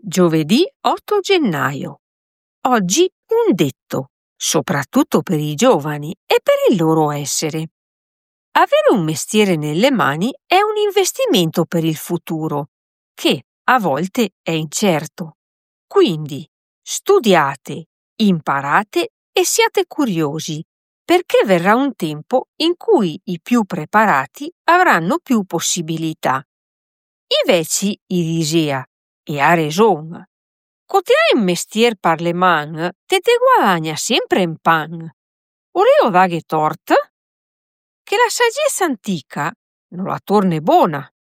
Giovedì 8 gennaio. Oggi un detto, soprattutto per i giovani e per il loro essere. Avere un mestiere nelle mani è un investimento per il futuro, che a volte è incerto. Quindi studiate, imparate e siate curiosi, perché verrà un tempo in cui i più preparati avranno più possibilità. Invece irisea e ha ragione. Quando hai un mestiere per le mani, te guadagna sempre in pan. Voleo dare torto? Che la saggezza antica non la torna buona.